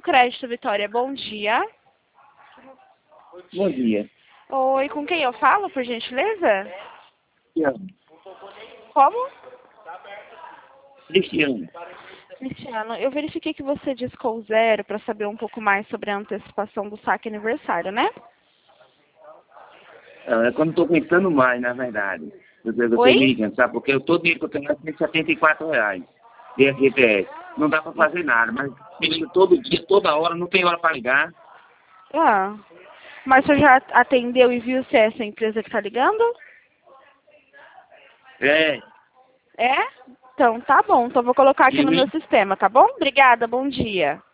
Crédito Vitória, bom dia. Bom dia. Oi, com quem eu falo, por gentileza? Cristiano. Como? Cristiano. Cristiano, eu verifiquei que você discou zero para saber um pouco mais sobre a antecipação do saque aniversário, né? É quando estou pensando mais, na verdade. Eu estou Oi? me ligando, sabe? Porque todo dinheiro que eu tenho é R$ 174 de FGTS. Não dá para fazer nada, mas me liga todo dia, toda hora, não tem hora para ligar. Ah, mas você já atendeu e viu se é essa empresa que tá ligando? É. É? Então tá bom, então vou colocar aqui no meu Uhum. sistema, tá bom? Obrigada, bom dia.